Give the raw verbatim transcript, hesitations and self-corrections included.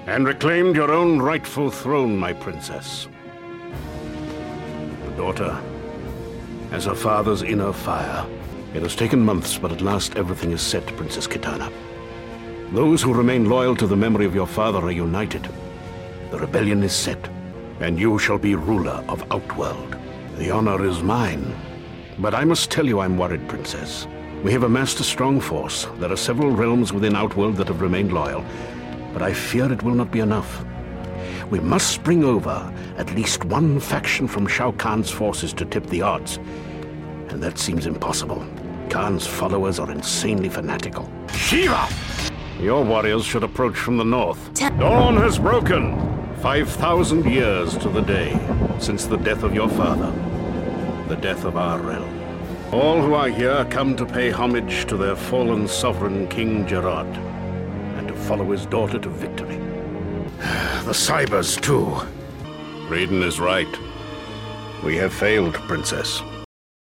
And reclaimed your own rightful throne, my princess. The daughter has her father's inner fire. It has taken months, but at last everything is set, Princess Kitana. Those who remain loyal to the memory of your father are united. The rebellion is set, and you shall be ruler of Outworld. The honor is mine, but I must tell you I'm worried, Princess. We have amassed a strong force. There are several realms within Outworld that have remained loyal, but I fear it will not be enough. We must bring over at least one faction from Shao Kahn's forces to tip the odds, and that seems impossible. Kahn's followers are insanely fanatical. Shiva! Your warriors should approach from the north. Dawn has broken! Five thousand years to the day since the death of your father, the death of our realm. All who are here come to pay homage to their fallen sovereign, King Jerrod, and to follow his daughter to victory. The Cybers, too. Raiden is right. We have failed, Princess.